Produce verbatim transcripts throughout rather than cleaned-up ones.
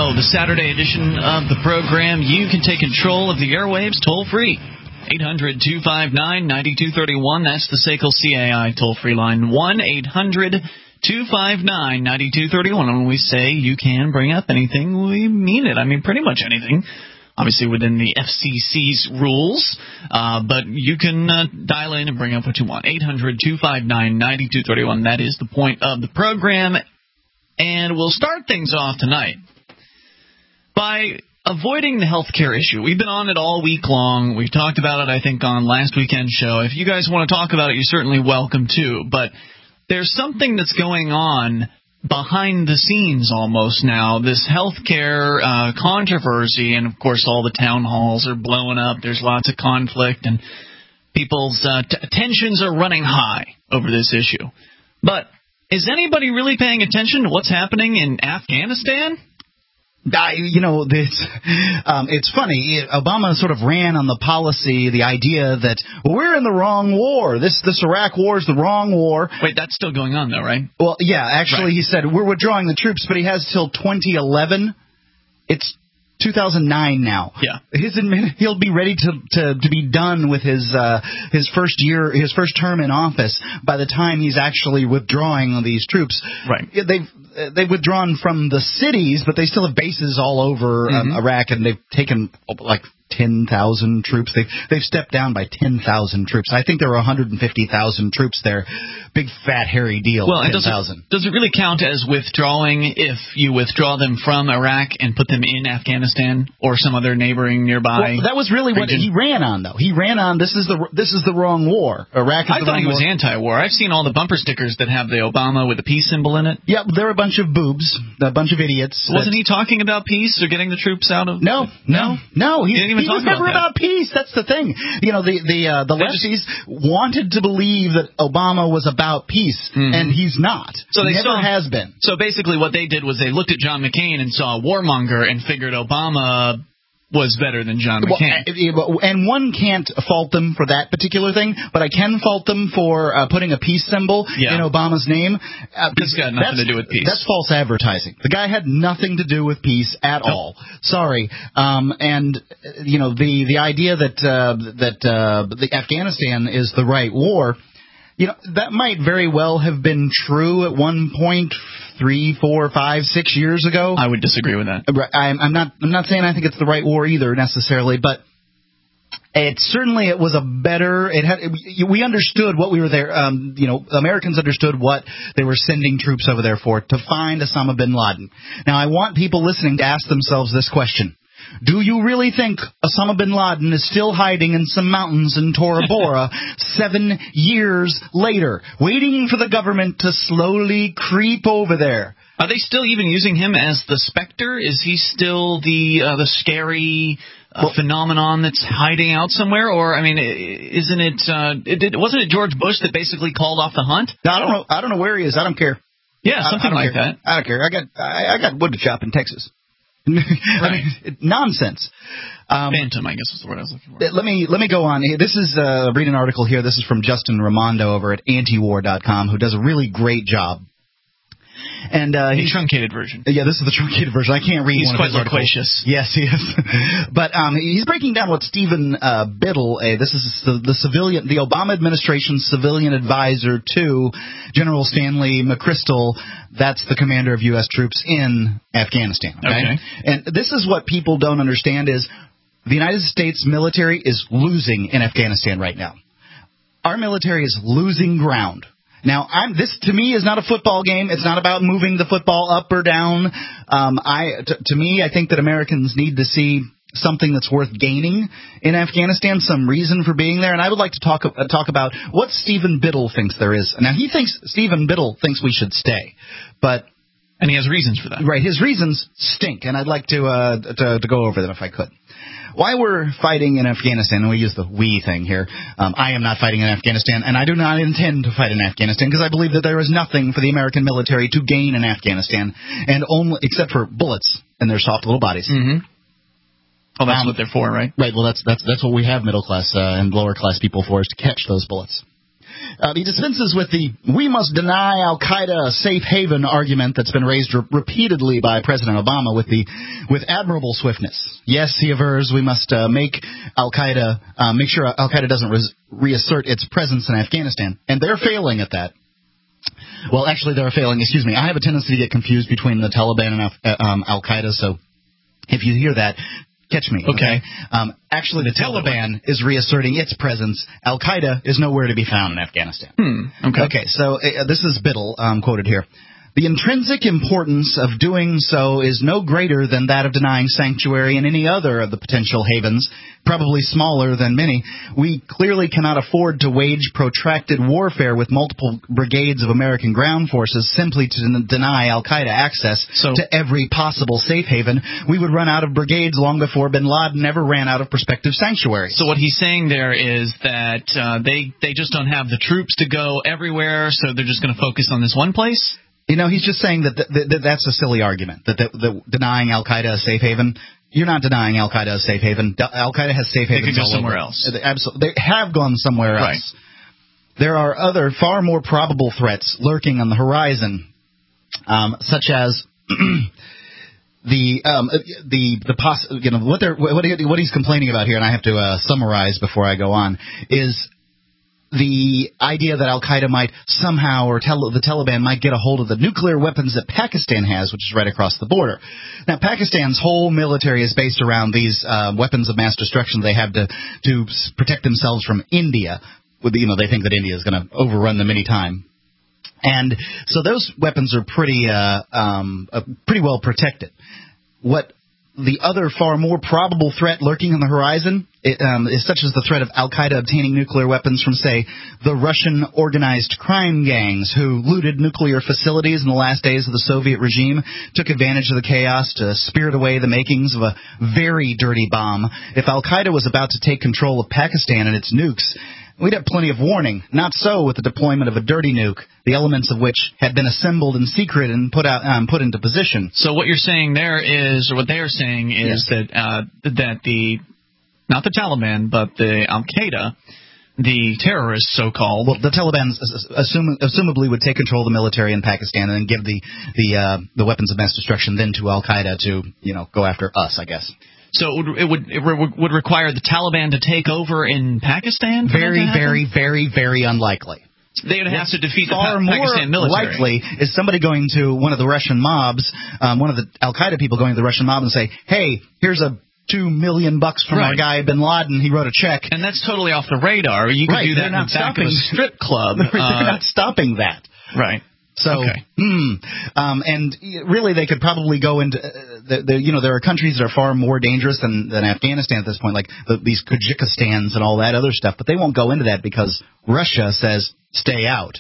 show, the Saturday edition of the program. You can take control of the airwaves toll-free. eight hundred, two five nine, nine two three one. That's the S A C L C A I toll-free line. one eight hundred, two five nine, nine two three one. And when we say you can bring up anything, we mean it. I mean, pretty much anything. Obviously within the F C C's rules, uh, but you can uh, dial in and bring up what you want. eight hundred, two five nine, nine two three one. That is the point of the program. And we'll start things off tonight by avoiding the health care issue. We've been on it all week long. We talked about it, I think, on last weekend's show. If you guys want to talk about it, you're certainly welcome to. But there's something that's going on behind the scenes almost now, this health care uh, controversy, and, of course, all the town halls are blowing up. There's lots of conflict, and people's uh, t- tensions are running high over this issue. But is anybody really paying attention to what's happening in Afghanistan? I, you know, this, um, it's funny. Obama sort of ran on the policy, the idea that, well, we're in the wrong war. This this Iraq war is the wrong war. Wait, that's still going on, though, right? Well, yeah, actually, right. He said, we're withdrawing the troops, but he has till twenty eleven. It's two thousand nine now. Yeah. His admin, he'll be ready to, to, to be done with his uh, his first year, his first term in office by the time he's actually withdrawing these troops. Right. They've they've withdrawn from the cities, but they still have bases all over um, mm-hmm. Iraq, and they've taken like ten thousand troops. They've, they've stepped down by ten thousand troops. I think there were one hundred fifty thousand troops there. Big, fat, hairy deal, well, ten does, thousand. does it really count as withdrawing if you withdraw them from Iraq and put them in Afghanistan or some other neighboring nearby? Well, that was really region? What he ran on, though. He ran on, this is the this is the wrong war. Iraq is I the thought wrong he was war. anti-war. I've seen all the bumper stickers that have the Obama with the peace symbol in it. Yeah, they're a bunch of boobs, a bunch of idiots. Wasn't he talking about peace or getting the troops out of... No, no, no. He, he didn't even he talk was never about, about peace. That's the thing. You know, the the uh, the lefties just wanted to believe that Obama was about peace, mm-hmm. and he's not. So they never saw, has been. So basically what they did was they looked at John McCain and saw a warmonger and figured Obama was better than John McCain. Well, and one can't fault them for that particular thing, but I can fault them for uh, putting a peace symbol yeah. in Obama's name. Uh, this got nothing to do with peace. That's false advertising. The guy had nothing to do with peace at nope. all. Sorry. Um, and, you know, the, the idea that, uh, that uh, the Afghanistan is the right war, you know, that might very well have been true at one point three, four, five, six years ago. I would disagree with that. I'm, I'm not. I'm not saying I think it's the right war either necessarily, but it certainly it was a better. It had. It, we understood what we were there. Um, you know, Americans understood what they were sending troops over there for, to find Osama bin Laden. Now, I want people listening to ask themselves this question. Do you really think Osama bin Laden is still hiding in some mountains in Tora Bora seven years later, waiting for the government to slowly creep over there? Are they still even using him as the Spectre? Is he still the uh, the scary uh, well, phenomenon that's hiding out somewhere? Or, I mean, isn't it, uh, it, wasn't it George Bush that basically called off the hunt? I don't know. I don't know where he is. I don't care. Yeah, something I, I like care. that. I don't care. I got I, I got wood to chop in Texas. Right. I mean, it, nonsense. Um, Phantom, I guess is the word I was looking for. Let me let me go on. This is uh, read an article here. This is from Justin Raimondo over at antiwar dot com, who does a really great job. And uh, the truncated version. Yeah, this is the truncated version. I can't read he's one quite of his loquacious. Yes, he is. But um, he's breaking down what Stephen uh, Biddle, uh, this is the, the civilian, the Obama administration's civilian advisor to General Stanley McChrystal. That's the commander of U S troops in Afghanistan. Okay? okay. And this is what people don't understand is the United States military is losing in Afghanistan right now. Our military is losing ground. Now, I'm, this to me is not a football game. It's not about moving the football up or down. Um, I, t- to me, I think that Americans need to see something that's worth gaining in Afghanistan, some reason for being there. And I would like to talk uh, talk about what Stephen Biddle thinks there is. Now, he thinks Stephen Biddle thinks we should stay, but and he has reasons for that. Right, his reasons stink, and I'd like to uh, to, to go over them if I could. Why we're fighting in Afghanistan, and we use the we thing here. Um, I am not fighting in Afghanistan, and I do not intend to fight in Afghanistan because I believe that there is nothing for the American military to gain in Afghanistan, and only except for bullets and their soft little bodies. Mm-hmm. Oh, that's um, what they're for, right? Right. Well, that's that's that's what we have middle class uh, and lower class people for, is to catch those bullets. Uh, he dispenses with the "we must deny al-Qaeda a safe haven" argument that's been raised re- repeatedly by President Obama with the with admirable swiftness. Yes, he avers we must uh, make al-Qaeda uh, make sure al-Qaeda doesn't res- reassert its presence in Afghanistan, and they're failing at that. Well, actually, they're failing. Excuse me. I have a tendency to get confused between the Taliban and Af- um, al-Qaeda, so if you hear that, catch me. Okay. okay? Um, actually, the Taliban is reasserting its presence. Al-Qaeda is nowhere to be found in Afghanistan. Hmm. Okay. Okay, so uh, this is Biddle um, quoted here. The intrinsic importance of doing so is no greater than that of denying sanctuary in any other of the potential havens, probably smaller than many. We clearly cannot afford to wage protracted warfare with multiple brigades of American ground forces simply to den- deny al-Qaeda access so, to every possible safe haven. We would run out of brigades long before bin Laden ever ran out of prospective sanctuaries. So what he's saying there is that uh, they, they just don't have the troops to go everywhere, so they're just going to focus on this one place? You know, he's just saying that, th- that that's a silly argument, that, that, that denying al-Qaeda a safe haven. You're not denying al-Qaeda a safe haven. al-Qaeda has safe havens. They could go all somewhere over. else. They, absolutely, they have gone somewhere else. Right. There are other, far more probable threats lurking on the horizon, um, such as the um, the the poss- you know what they're what, he, what he's complaining about here, and I have to uh, summarize before I go on, is the idea that al-Qaeda might somehow, or tel- the Taliban might get a hold of the nuclear weapons that Pakistan has, which is right across the border. Now, Pakistan's whole military is based around these uh, weapons of mass destruction they have to to protect themselves from India. With the, you know, they think that India is going to overrun them any time. And so those weapons are pretty uh, um, uh, pretty well protected. What the other far more probable threat lurking on the horizon it, um, is such as the threat of al-Qaeda obtaining nuclear weapons from, say, the Russian organized crime gangs who looted nuclear facilities in the last days of the Soviet regime, took advantage of the chaos to spirit away the makings of a very dirty bomb. If al-Qaeda was about to take control of Pakistan and its nukes, we'd have plenty of warning. Not so with the deployment of a dirty nuke, the elements of which had been assembled in secret and put out um, put into position. So what you're saying there is, or what they are saying is yeah. that uh, that the not the Taliban, but the Al-Qaeda, the terrorists, so-called. Well, the Taliban assume, assumably would take control of the military in Pakistan and then give the the uh, the weapons of mass destruction then to Al-Qaeda to you know go after us, I guess. So it would it would, it would require the Taliban to take over in Pakistan? Very, very, very, very unlikely. They would have to defeat the Far pa- Pakistan more military. Likely is somebody going to one of the Russian mobs, um, one of the Al-Qaeda people going to the Russian mob and say, hey, here's a two million bucks from right. our guy Bin Laden. He wrote a check. And that's totally off the radar. You could right. do that They're in the back of a strip club. They're uh, not stopping that. Right. So, okay. hmm, um, and really, they could probably go into, uh, the, the, you know, there are countries that are far more dangerous than, than Afghanistan at this point, like the, these Kyrgyzstans and all that other stuff. But they won't go into that because Russia says stay out.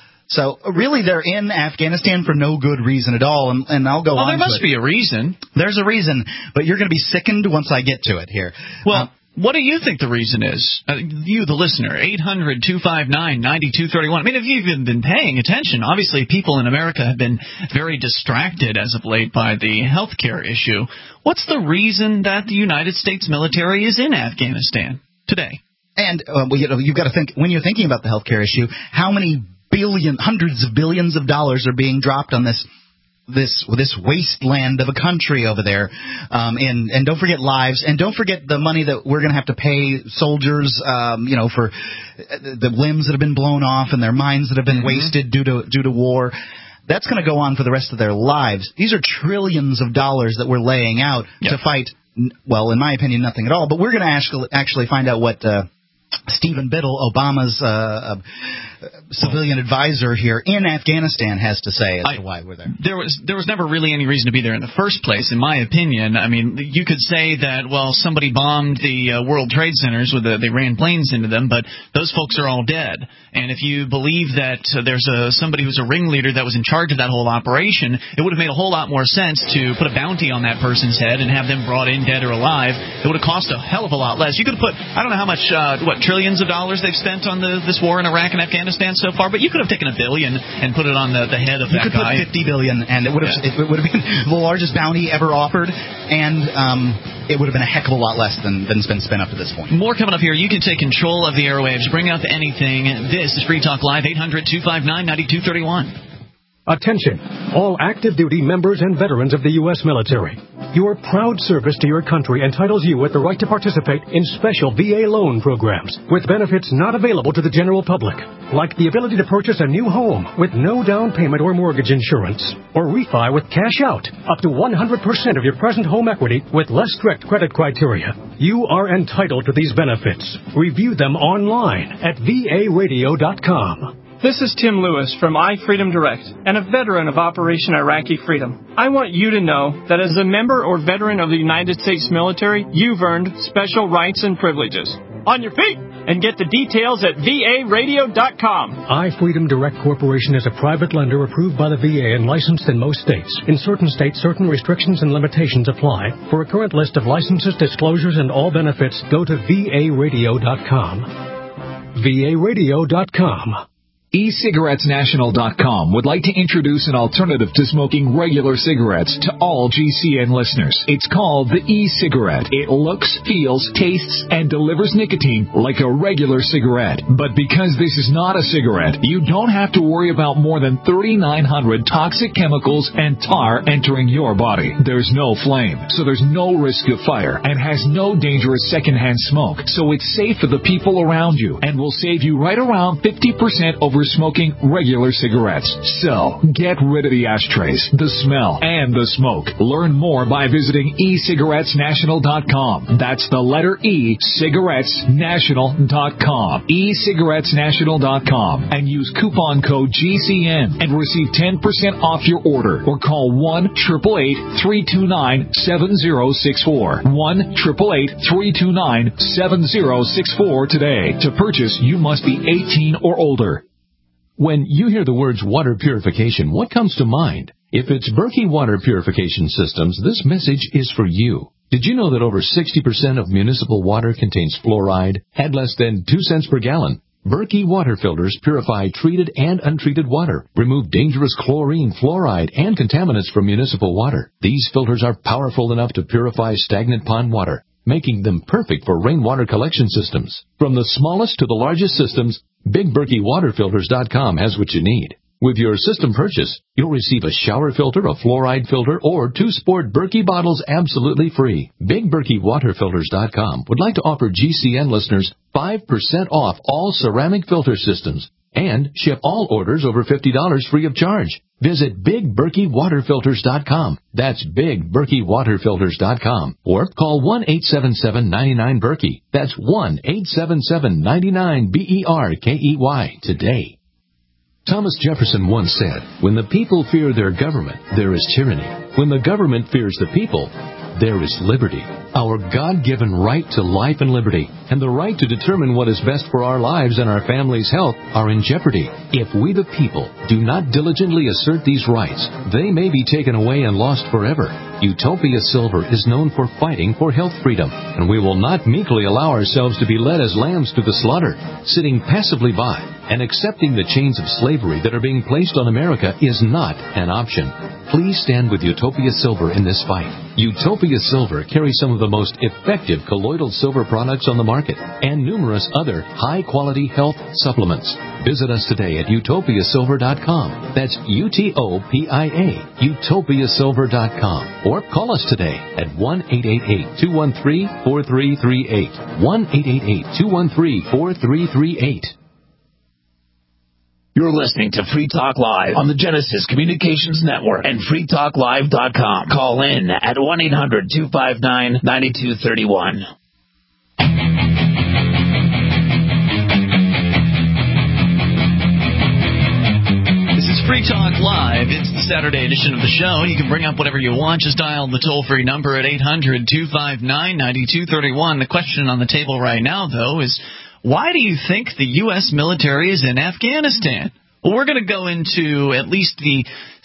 So really, they're in Afghanistan for no good reason at all. And, and I'll go well, on. Well, there must to it. be a reason. There's a reason, but you're going to be sickened once I get to it here. Well. Um, What do you think the reason is? Uh, you, the listener, eight hundred two five nine nine two three one. I mean, if you've even been paying attention, obviously people in America have been very distracted as of late by the health care issue. What's the reason that the United States military is in Afghanistan today? And uh, well, you know, you've got to think, when you're thinking about the health care issue, how many billion, hundreds of billions of dollars are being dropped on this this this wasteland of a country over there, um, and and don't forget lives, and don't forget the money that we're going to have to pay soldiers, um, you know, for the limbs that have been blown off and their minds that have been mm-hmm. wasted due to due to war. That's going to go on for the rest of their lives. These are trillions of dollars that we're laying out yep. to fight. Well, in my opinion, nothing at all. But we're going to actually actually find out what uh, Stephen Biddle, Obama's uh, uh, civilian advisor here in Afghanistan, has to say as I, to why we're there. There was there was never really any reason to be there in the first place, in my opinion. I mean, you could say that, well, somebody bombed the uh, World Trade Centers, with the, they ran planes into them, but those folks are all dead. And if you believe that uh, there's a somebody who's a ringleader that was in charge of that whole operation, it would have made a whole lot more sense to put a bounty on that person's head and have them brought in dead or alive. It would have cost a hell of a lot less. You could have put, I don't know how much, uh, what, trillions of dollars they've spent on the, this war in Iraq and Afghanistan so far, but you could have taken a billion and put it on the, the head of you that guy. You could guy. put fifty billion dollars, and it would have yeah. it would have been the largest bounty ever offered, and um, it would have been a heck of a lot less than than's been spent up to this point. More coming up here. You can take control of the airwaves. Bring up anything. This is Free Talk Live, eight hundred, two five nine, nine two three one. Attention, all active duty members and veterans of the U S military. Your proud service to your country entitles you with the right to participate in special V A loan programs with benefits not available to the general public, like the ability to purchase a new home with no down payment or mortgage insurance, or refi with cash out up to one hundred percent of your present home equity with less strict credit criteria. You are entitled to these benefits. Review them online at V A radio dot com. This is Tim Lewis from iFreedom Direct and a veteran of Operation Iraqi Freedom. I want you to know that as a member or veteran of the United States military, you've earned special rights and privileges. On your feet! And get the details at V A radio dot com. iFreedom Direct Corporation is a private lender approved by the V A and licensed in most states. In certain states, certain restrictions and limitations apply. For a current list of licenses, disclosures, and all benefits, go to V A radio dot com. V A radio dot com. e cigarettes national dot com would like to introduce an alternative to smoking regular cigarettes to all G C N listeners. It's called the e-cigarette. It looks, feels, tastes, and delivers nicotine like a regular cigarette. But because this is not a cigarette, you don't have to worry about more than thirty-nine hundred toxic chemicals and tar entering your body. There's no flame, so there's no risk of fire, and has no dangerous secondhand smoke. So it's safe for the people around you and will save you right around fifty percent over smoking regular cigarettes. So, get rid of the ashtrays, the smell, and the smoke. Learn more by visiting e cigarettes national dot com. That's the letter E, cigarettes national dot com. e cigarettes national dot com. And use coupon code G C N and receive ten percent off your order. Or call one eight eight eight, three two nine, seven zero six four. one eight eight eight, three two nine, seven zero six four today. To purchase, you must be eighteen or older. When you hear the words water purification, what comes to mind? If it's Berkey Water Purification Systems, this message is for you. Did you know that over sixty percent of municipal water contains fluoride at less than two cents per gallon? Berkey water filters purify treated and untreated water, remove dangerous chlorine, fluoride, and contaminants from municipal water. These filters are powerful enough to purify stagnant pond water, making them perfect for rainwater collection systems. From the smallest to the largest systems, Big Berkey Water Filters dot com has what you need. With your system purchase, you'll receive a shower filter, a fluoride filter, or two sport Berkey bottles absolutely free. Big Berkey Water Filters dot com would like to offer G C N listeners five percent off all ceramic filter systems and ship all orders over fifty dollars free of charge. Visit Big Berkey Water Filters dot com. That's Big Berkey Water Filters dot com. Or call one eight seven seven, nine nine, Berkey. That's one eight seven seven, nine nine, B E R K E Y today. Thomas Jefferson once said, "When the people fear their government, there is tyranny. When the government fears the people, there is liberty." Our God-given right to life and liberty and the right to determine what is best for our lives and our family's health are in jeopardy. If we the people do not diligently assert these rights, they may be taken away and lost forever. Utopia Silver is known for fighting for health freedom, and we will not meekly allow ourselves to be led as lambs to the slaughter. Sitting passively by and accepting the chains of slavery that are being placed on America is not an option. Please stand with Utopia Silver in this fight. Utopia Silver carries some of the most effective colloidal silver products on the market and numerous other high-quality health supplements. Visit us today at Utopia Silver dot com. That's U T O P I A, Utopia Silver dot com. Or call us today at one eight eight eight, two one three, four three three eight. one eight eight eight, two one three, four three three eight. You're listening to Free Talk Live on the Genesis Communications Network and free talk live dot com. Call in at one eight hundred, two five nine, nine two three one. This is Free Talk Live. It's the Saturday edition of the show. You can bring up whatever you want. Just dial the toll-free number at eight hundred, two five nine, nine two three one. The question on the table right now, though, is why do you think the U S military is in Afghanistan? Well, we're going to go into at least the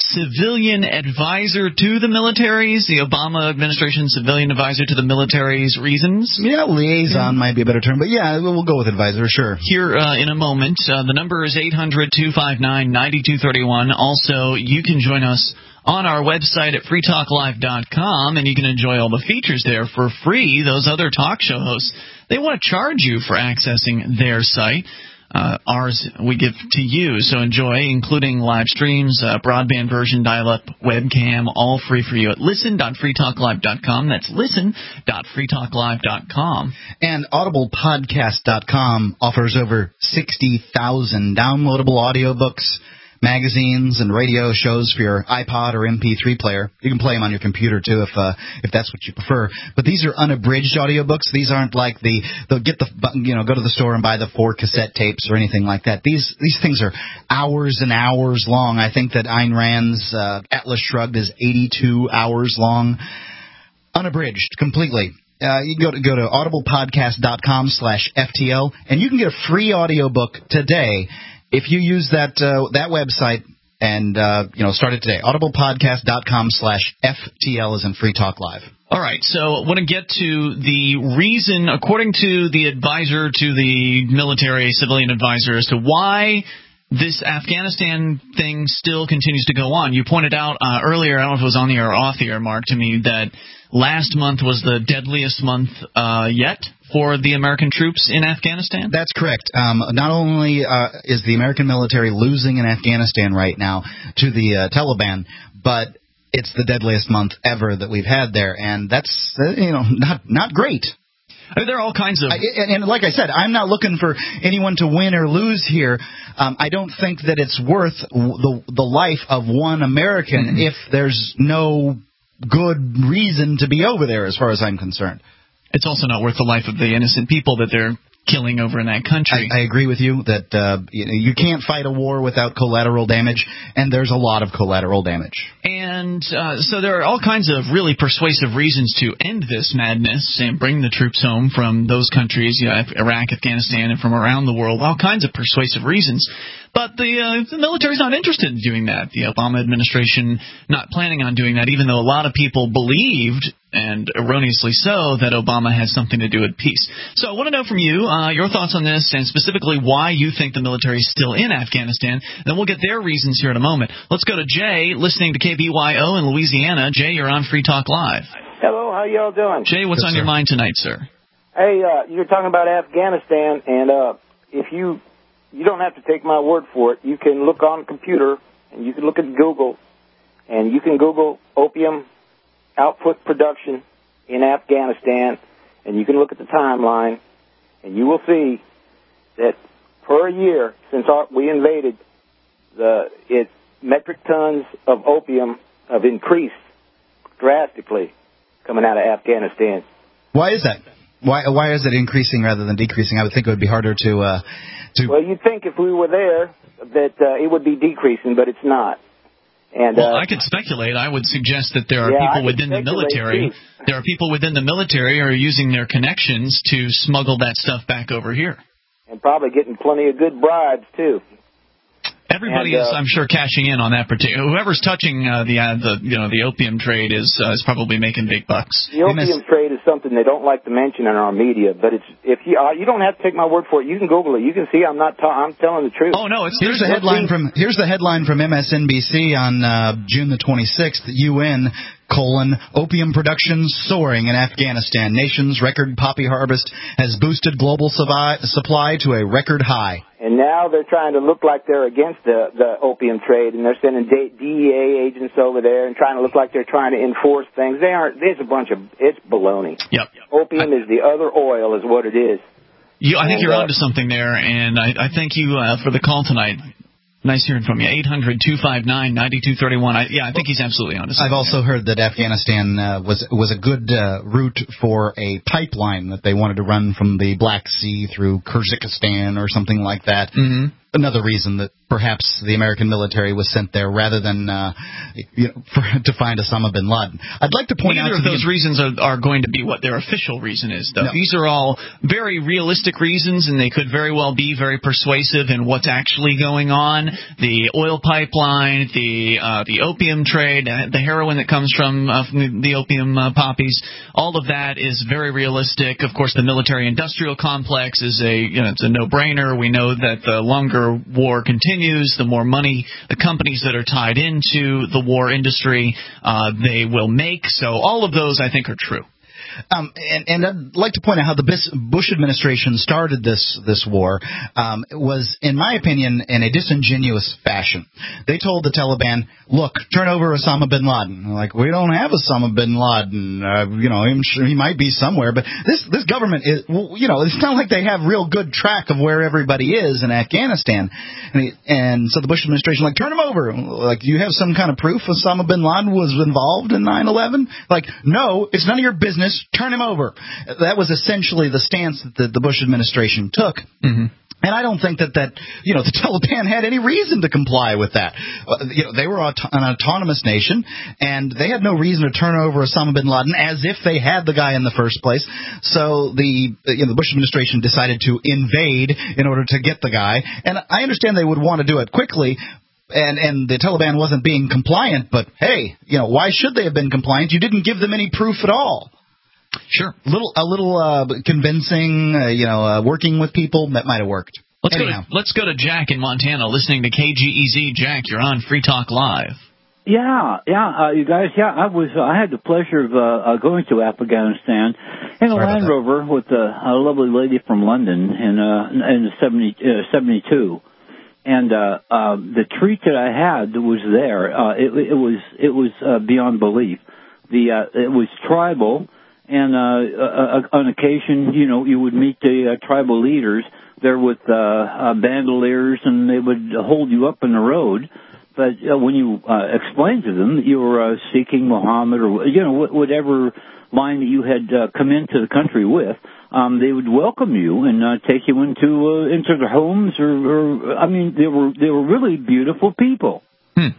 civilian advisor to the military's, the Obama administration civilian advisor to the military's reasons. Yeah, liaison yeah. might be a better term, but yeah, we'll go with advisor, sure. Here uh, in a moment, uh, the number is eight hundred, two five nine, nine two three one. Also, you can join us on our website at free talk live dot com, and you can enjoy all the features there for free. Those other talk show hosts, they want to charge you for accessing their site. Uh, ours we give to you, so enjoy, including live streams, uh, broadband version, dial-up, webcam, all free for you at listen dot free talk live dot com. That's listen dot free talk live dot com. And audible podcast dot com offers over sixty thousand downloadable audiobooks, magazines, and radio shows for your iPod or M P three player. You can play them on your computer, too, if uh, if that's what you prefer. But these are unabridged audiobooks. These aren't like the, they'll get the, you know, go to the store and buy the four cassette tapes or anything like that. These these things are hours and hours long. I think that Ayn Rand's uh, Atlas Shrugged is eighty-two hours long. Unabridged, completely. Uh, you can go to, go to audible podcast dot com slash F T L, and you can get a free audiobook today if you use that uh, that website and uh, you know start it today. audible podcast dot com slash F T L is in Free Talk Live. All right, so I want to get to the reason, according to the advisor to the military, civilian advisor, as to why this Afghanistan thing still continues to go on. You pointed out uh, earlier, I don't know if it was on the air or off the air, Mark, to me, that last month was the deadliest month uh, yet for the American troops in Afghanistan? That's correct. Um, not only uh, is the American military losing in Afghanistan right now to the uh, Taliban, but it's the deadliest month ever that we've had there, and that's uh, you know not not great. I mean, there are all kinds of... I, and, and like I said, I'm not looking for anyone to win or lose here. Um, I don't think that it's worth the the life of one American mm-hmm. if there's no good reason to be over there, as far as I'm concerned. It's also not worth the life of the innocent people that they're killing over in that country. I, I agree with you that uh, you, know, you can't fight a war without collateral damage, and there's a lot of collateral damage. And uh, so there are all kinds of really persuasive reasons to end this madness and bring the troops home from those countries, you know, Iraq, Afghanistan, and from around the world, all kinds of persuasive reasons. But the, uh, the military's not interested in doing that. The Obama administration not planning on doing that, even though a lot of people believed, and erroneously so, that Obama has something to do with peace. So I want to know from you uh, your thoughts on this, and specifically why you think the military is still in Afghanistan. Then we'll get their reasons here in a moment. Let's go to Jay, listening to K B Y O in Louisiana. Jay, you're on Free Talk Live. Hello, how y'all doing? Jay, what's Good, on sir. your mind tonight, sir? Hey, uh, you're talking about Afghanistan, and uh, if you... You don't have to take my word for it. You can look on a computer, and you can look at Google, and you can Google opium output production in Afghanistan, and you can look at the timeline, and you will see that per year since our, we invaded, the it metric tons of opium have increased drastically coming out of Afghanistan. Why is that? Why why is it increasing rather than decreasing? I would think it would be harder to... Uh, to well, you'd think if we were there that uh, it would be decreasing, but it's not. And, well, uh, I could speculate. I would suggest that there are yeah, people within the military. Too. There are people within the military who are using their connections to smuggle that stuff back over here. And probably getting plenty of good bribes, too. Everybody and, uh, is, I'm sure, cashing in on that particular. Whoever's touching uh, the uh, the you know the opium trade is uh, is probably making big bucks. The opium trade is something they don't like to mention in our media, but it's if you uh, you don't have to take my word for it. You can Google it. You can see I'm not ta- I'm telling the truth. Oh no, it's here's the headline from here's the headline from M S N B C on uh, June the twenty-sixth. U N colon opium production soaring in Afghanistan. Nation's record poppy harvest has boosted global suvi- supply to a record high. And now they're trying to look like they're against the, the opium trade, and they're sending D E A agents over there and trying to look like they're trying to enforce things. They aren't. There's a bunch of it's baloney. Yep. Opium I, is the other oil, is what it is. You, I think and, you're uh, onto something there, and I, I thank you uh, for the call tonight. Nice hearing from you. eight hundred, two five nine, nine two three one. I, yeah, I think he's absolutely on to something. I've also there. heard that Afghanistan uh, was was a good uh, route for a pipeline that they wanted to run from the Black Sea through Kyrgyzstan or something like that. Mm-hmm. Another reason that perhaps the American military was sent there rather than uh, you know, for, to find Osama bin Laden. I'd like to point Neither out... of those the, reasons are, are going to be what their official reason is, though. No. These are all very realistic reasons, and they could very well be very persuasive in what's actually going on. The oil pipeline, the uh, the opium trade, the heroin that comes from, uh, from the opium uh, poppies, all of that is very realistic. Of course, the military-industrial complex is a, you know, it's a no-brainer. We know that the longer war continues, the more money the companies that are tied into the war industry uh, they will make. So all of those, I think, are true. Um, and, and I'd like to point out how the Bush administration started this this war um, was, in my opinion, in a disingenuous fashion. They told the Taliban, look, turn over Osama bin Laden. They're like, we don't have Osama bin Laden. Uh, you know, I'm sure he might be somewhere. But this, this government is, you know, it's not like they have real good track of where everybody is in Afghanistan. And, he, and so the Bush administration, like, turn him over. Like, do you have some kind of proof Osama bin Laden was involved in nine eleven? Like, no, it's none of your business. Turn him over. That was essentially the stance that the, the Bush administration took. Mm-hmm. And I don't think that, that, you know, the Taliban had any reason to comply with that. Uh, you know, they were auto- an autonomous nation, and they had no reason to turn over Osama bin Laden as if they had the guy in the first place. So the, you know, the Bush administration decided to invade in order to get the guy. And I understand they would want to do it quickly, and, and the Taliban wasn't being compliant, but hey, you know, why should they have been compliant? You didn't give them any proof at all. Sure. Little, a little uh, convincing, uh, you know, uh, working with people, that might have worked. Let's Anyhow. go to, let's go to Jack in Montana, listening to K G E Z. Jack, you're on Free Talk Live. Yeah, yeah, uh, you guys, yeah, I was, uh, I had the pleasure of uh, uh, going to Afghanistan in a Sorry Land Rover with a, a lovely lady from London in, uh, in seventy, uh, seventy-two. And uh, uh, the treat that I had that was there, uh, it, it was it was uh, beyond belief. The uh, it was tribal. And uh, uh, on occasion, you know, you would meet the uh, tribal leaders there with uh, uh, bandoliers, and they would hold you up on the road. But uh, when you uh, explained to them that you were uh, seeking Muhammad or, you know, whatever line that you had uh, come into the country with, um, they would welcome you and uh, take you into uh, into their homes. Or, or, I mean, they were they were really beautiful people. Hmm.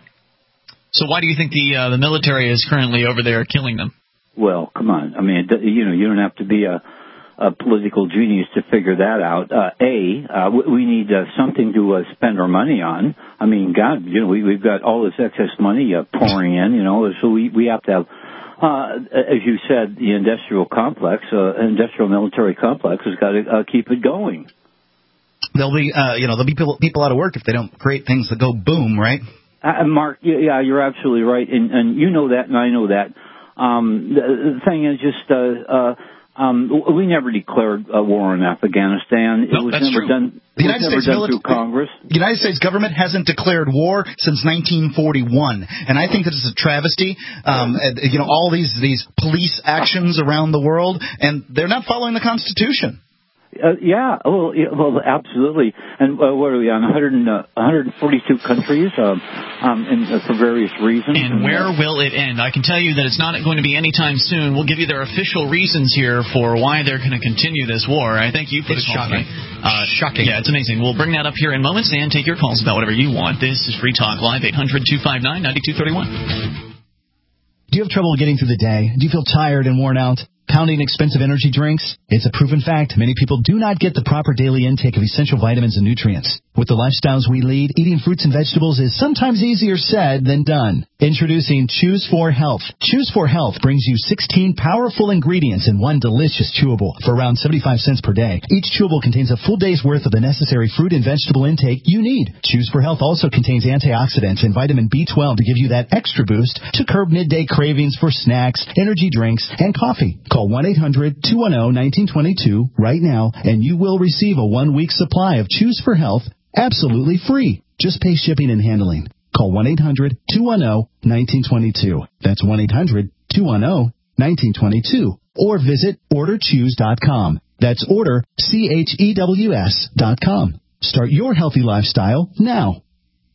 So why do you think the uh, the military is currently over there killing them? Well, come on. I mean, you know, you don't have to be a, a political genius to figure that out. Uh, a, uh, we need uh, something to uh, spend our money on. I mean, God, you know, we, we've got all this excess money uh, pouring in, you know, so we, we have to have, uh, as you said, the industrial complex, uh, industrial military complex has got to uh, keep it going. There'll be, uh, you know, there'll be people, people out of work if they don't create things that go boom, right? Uh, Mark, yeah, you're absolutely right, and, and you know that, and I know that. Um, the, the thing is just, uh, uh, um, we never declared a war in Afghanistan. No, it was that's never true. done. The It United was never States done military, through Congress. The United States government hasn't declared war since nineteen forty-one, and I think that it's a travesty. Um, and, you know, all these these police actions around the world, and they're not following the Constitution. Uh, yeah, well, yeah, well, absolutely. And uh, what are we on? one hundred, uh, one hundred forty-two countries, um, um, and, uh, for various reasons. And where will it end? I can tell you that it's not going to be anytime soon. We'll give you their official reasons here for why they're going to continue this war. I thank you for It's the call shocking. tonight. Uh, Shocking. Yeah, it's amazing. We'll bring that up here in moments and take your calls about whatever you want. This is Free Talk Live, eight hundred two five nine nine two three one. Do you have trouble getting through the day? Do you feel tired and worn out? Pounding expensive energy drinks? It's a proven fact. Many people do not get the proper daily intake of essential vitamins and nutrients. With the lifestyles we lead, eating fruits and vegetables is sometimes easier said than done. Introducing Choose four Health. Choose four Health brings you sixteen powerful ingredients in one delicious chewable for around seventy-five cents per day. Each chewable contains a full day's worth of the necessary fruit and vegetable intake you need. Choose four Health also contains antioxidants and vitamin B twelve to give you that extra boost to curb midday cravings for snacks, energy drinks, and coffee. Call one eight hundred two one zero one nine two two right now, and you will receive a one-week supply of Choose four Health absolutely free. Just pay shipping and handling. Call one eight hundred two one zero one nine two two. That's one eight hundred two one zero one nine two two. Or visit order choose dot com. That's order, C H E W S dot com. Start your healthy lifestyle now.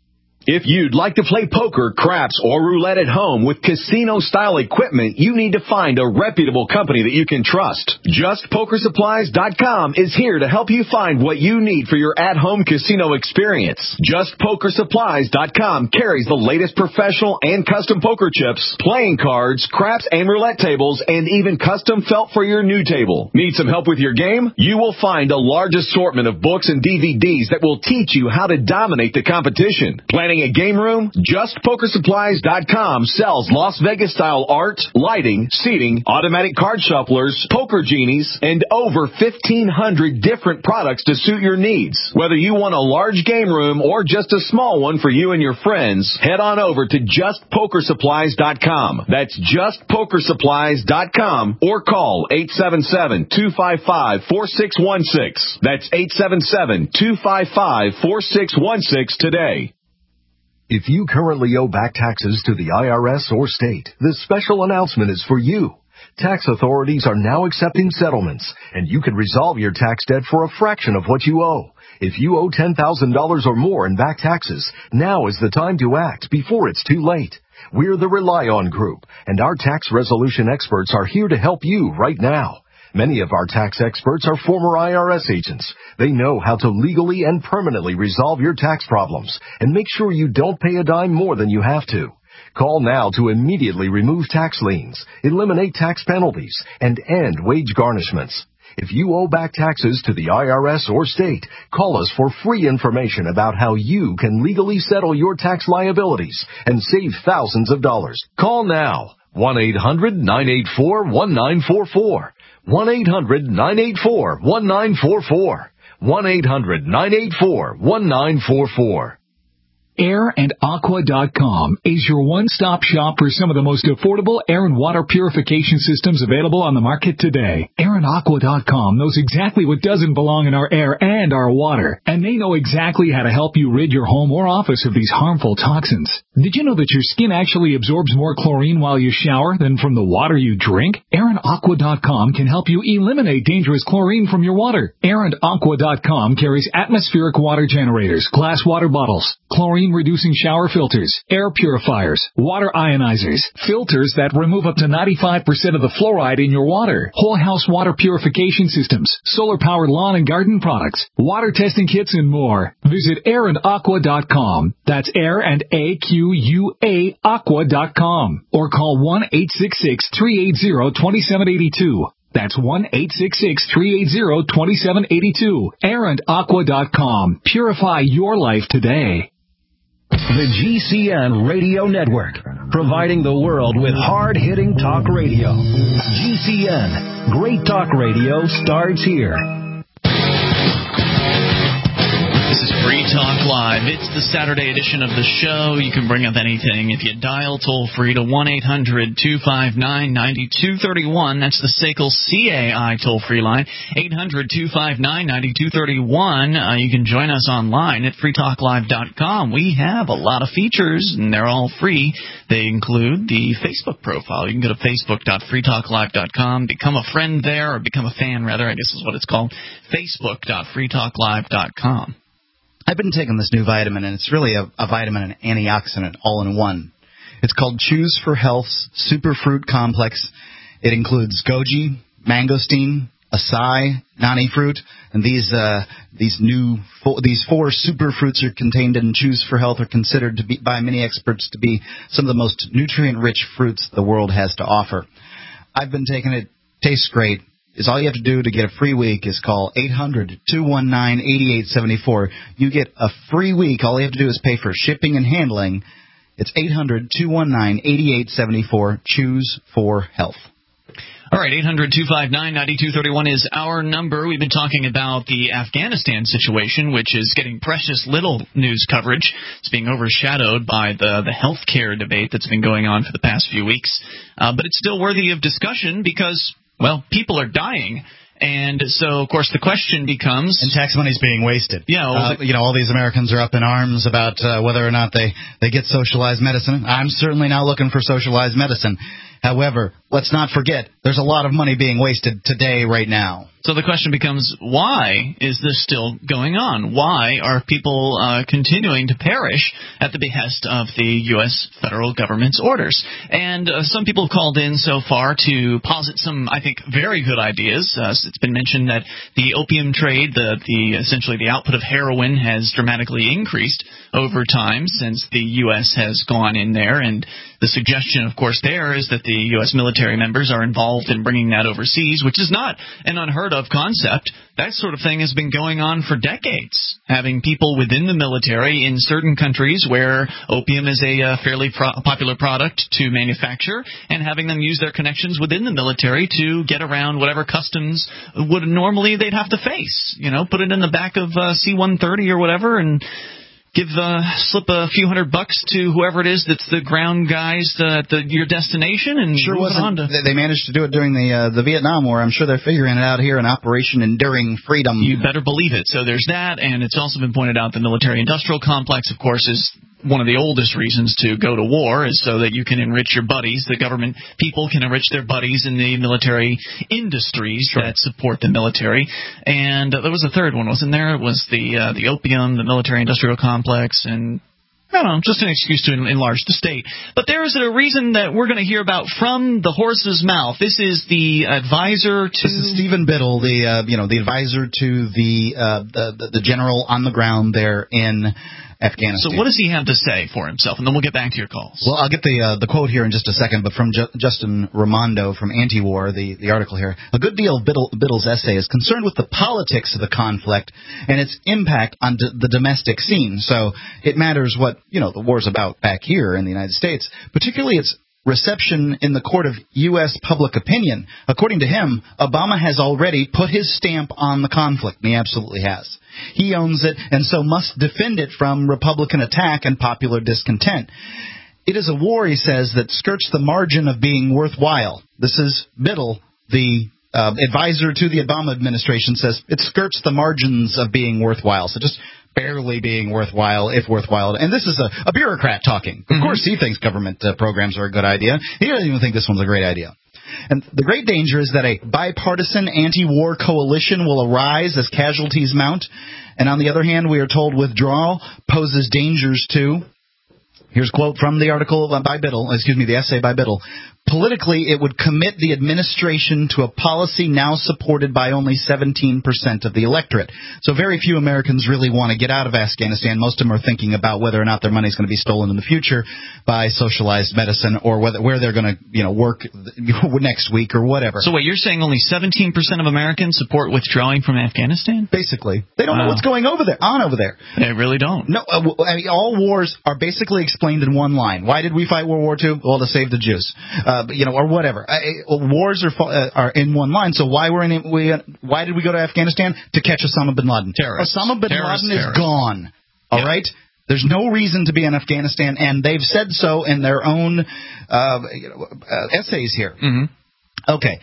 If you'd like to play poker, craps, or roulette at home with casino-style equipment, you need to find a reputable company that you can trust. just poker supplies dot com is here to help you find what you need for your at-home casino experience. just poker supplies dot com carries the latest professional and custom poker chips, playing cards, craps and roulette tables, and even custom felt for your new table. Need some help with your game? You will find a large assortment of books and D V Ds that will teach you how to dominate the competition. Planning a game room? just poker supplies dot com sells Las Vegas-style art, lighting, seating, automatic card shufflers, poker genies, and over fifteen hundred different products to suit your needs. Whether you want a large game room or just a small one for you and your friends, head on over to just poker supplies dot com. That's just poker supplies dot com or call eight seven seven, two five five, four six one six. That's eight seven seven, two five five, four six one six today. If you currently owe back taxes to the I R S or state, this special announcement is for you. Tax authorities are now accepting settlements, and you can resolve your tax debt for a fraction of what you owe. If you owe ten thousand dollars or more in back taxes, now is the time to act before it's too late. We're the Rely On Group, and our tax resolution experts are here to help you right now. Many of our tax experts are former I R S agents. They know how to legally and permanently resolve your tax problems and make sure you don't pay a dime more than you have to. Call now to immediately remove tax liens, eliminate tax penalties, and end wage garnishments. If you owe back taxes to the I R S or state, call us for free information about how you can legally settle your tax liabilities and save thousands of dollars. Call now. one eight hundred, nine eight four, one nine four four. one eight hundred, nine eight four, one nine four four. one eight hundred, nine eight four, one nine four four. air and aqua dot com is your one-stop shop for some of the most affordable air and water purification systems available on the market today. air and aqua dot com knows exactly what doesn't belong in our air and our water, and they know exactly how to help you rid your home or office of these harmful toxins. Did you know that your skin actually absorbs more chlorine while you shower than from the water you drink? air and aqua dot com can help you eliminate dangerous chlorine from your water. air and aqua dot com carries atmospheric water generators, glass water bottles, chlorine-reducing shower filters, air purifiers, water ionizers, filters that remove up to ninety-five percent of the fluoride in your water, whole house water purification systems, solar-powered lawn and garden products, water testing kits, and more. Visit air and aqua dot com. That's air and A Q U A aqua dot com. Or call one eight six six, three eight zero, two seven eight two. That's one eight six six, three eight zero, two seven eight two. air and aqua dot com. Purify your life today. The G C N Radio Network, providing the world with hard-hitting talk radio. G C N, great talk radio starts here. This is Free Talk Live. It's the Saturday edition of the show. You can bring up anything if you dial toll-free to one eight hundred, two five nine, nine two three one. That's the S A C L C A I toll-free line, eight hundred, two five nine, nine two three one. Uh, you can join us online at free talk live dot com. We have a lot of features, and they're all free. They include the Facebook profile. You can go to facebook dot free talk live dot com, become a friend there, or become a fan, rather, I guess is what it's called, facebook dot free talk live dot com. I've been taking this new vitamin, and it's really a, a vitamin and antioxidant all in one. It's called Choose for Health's Superfruit Complex. It includes goji, mangosteen, acai, nani fruit, and these uh, these new fo- these four superfruits are contained in Choose for Health are considered to be by many experts to be some of the most nutrient-rich fruits the world has to offer. I've been taking it. Tastes great. Is all you have to do to get a free week is call eight hundred, two one nine, eight eight seven four. You get a free week. All you have to do is pay for shipping and handling. It's eight hundred, two one nine, eight eight seven four. Choose for Health. All right, eight hundred, two five nine, nine two three one is our number. We've been talking about the Afghanistan situation, which is getting precious little news coverage. It's being overshadowed by the, the health care debate that's been going on for the past few weeks. Uh, but it's still worthy of discussion because, well, people are dying. And so, of course, the question becomes... And tax money's being wasted. Yeah. Well, uh, you know, all these Americans are up in arms about uh, whether or not they, they get socialized medicine. I'm certainly not looking for socialized medicine. However, let's not forget, there's a lot of money being wasted today, right now. So the question becomes, why is this still going on? Why are people uh, continuing to perish at the behest of the U S federal government's orders? And uh, some people have called in so far to posit some, I think, very good ideas. Uh, it's been mentioned that the opium trade, the, the essentially the output of heroin, has dramatically increased over time since the U S has gone in there. And the suggestion, of course, there is that the U S military members are involved in bringing that overseas, which is not an unheard of concept. That sort of thing has been going on for decades, having people within the military in certain countries where opium is a uh, fairly pro- popular product to manufacture, and having them use their connections within the military to get around whatever customs would normally they'd have to face. You know, put it in the back of uh, C one thirty or whatever and give uh, slip a few hundred bucks to whoever it is that's the ground guys uh, at the, your destination, and sure move wasn't. on to. They managed to do it during the uh, the Vietnam War. I'm sure they're figuring it out here in Operation Enduring Freedom. You better believe it. So there's that, and it's also been pointed out the military-industrial complex, of course, is one of the oldest reasons to go to war, is so that you can enrich your buddies. The government people can enrich their buddies in the military industries sure. that support the military. And uh, there was a third one, wasn't there? It was the uh, the opium, the military-industrial complex, and I don't know, just an excuse to enlarge the state. But there is a reason that we're going to hear about from the horse's mouth. This is the advisor to... This is Stephen Biddle, the uh, you know the advisor to the, uh, the the general on the ground there in Afghanistan. So what does he have to say for himself? And then we'll get back to your calls. Well, I'll get the uh, the quote here in just a second, but from Ju- Justin Raimondo from Anti-War, the, the article here, a good deal of Biddle, Biddle's essay is concerned with the politics of the conflict and its impact on d- the domestic scene. So it matters what, you know, the war's about back here in the United States, particularly its reception in the court of U S public opinion. According to him, Obama has already put his stamp on the conflict, and he absolutely has. He owns it and so must defend it from Republican attack and popular discontent. It is a war, he says, that skirts the margin of being worthwhile. This is Biddle, the uh, advisor to the Obama administration, says it skirts the margins of being worthwhile. So just barely being worthwhile, if worthwhile. And this is a, a bureaucrat talking. Of mm-hmm. course he thinks government uh, programs are a good idea. He doesn't even think this one's a great idea. And the great danger is that a bipartisan anti-war coalition will arise as casualties mount. And on the other hand, we are told withdrawal poses dangers to, here's a quote from the article by Biddle, excuse me, the essay by Biddle. Politically, it would commit the administration to a policy now supported by only seventeen percent of the electorate. So very few Americans really want to get out of Afghanistan. Most of them are thinking about whether or not their money is going to be stolen in the future by socialized medicine, or whether where they're going to, you know, work next week or whatever. So wait, you're saying only seventeen percent of Americans support withdrawing from Afghanistan? Basically. They don't wow. know what's going over there, on over there. They really don't. No, uh, I mean, all wars are basically explained in one line. Why did we fight World War Two? Well, to save the Jews. Uh, you know, or whatever. Uh, wars are uh, are in one line. So why were in, we? Uh, why did we go to Afghanistan? To catch Osama bin Laden. Terrorists. Osama bin terrorists, Laden terrorists. is gone. All yep. right. There's no reason to be in Afghanistan, and they've said so in their own uh, you know, uh, essays here. Mm-hmm. Okay.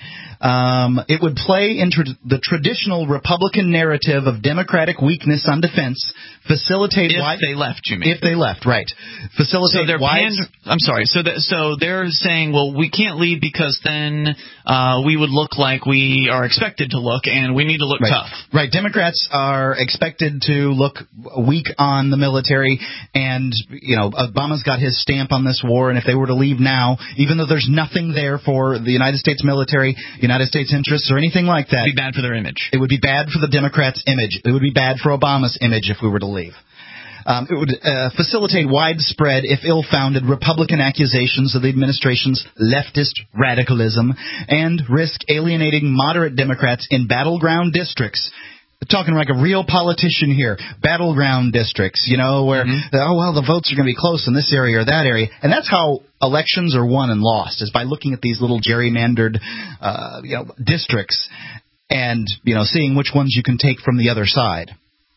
Um, it would play into the traditional Republican narrative of democratic weakness on defense, facilitate if wide, they left, you mean? If they left, right. Facilitate so they're wide... pand- I'm sorry. So that, so they're saying, well, we can't leave because then uh, we would look like we are expected to look, and we need to look right. tough. Right. Democrats are expected to look weak on the military, and, you know, Obama's got his stamp on this war, and if they were to leave now, even though there's nothing there for the United States military, United States interests, or anything like that. It would be bad for their image. It would be bad for the Democrats' image. It would be bad for Obama's image if we were to leave. Um, it would uh, facilitate widespread, if ill-founded, Republican accusations of the administration's leftist radicalism and risk alienating moderate Democrats in battleground districts. Talking like a real politician here. Battleground districts, you know, where, mm-hmm. oh, well, the votes are going to be close in this area or that area. And that's how elections are won and lost, is by looking at these little gerrymandered, uh, you know, districts and, you know, seeing which ones you can take from the other side.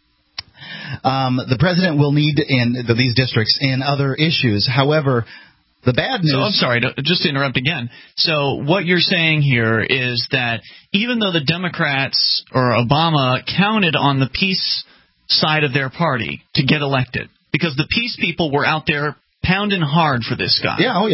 Um, the president will need in the, these districts in other issues. However, the bad news... So I'm sorry, to, just to interrupt again. So what you're saying here is that even though the Democrats or Obama counted on the peace side of their party to get elected, because the peace people were out there pounding hard for this guy. Yeah, oh yeah.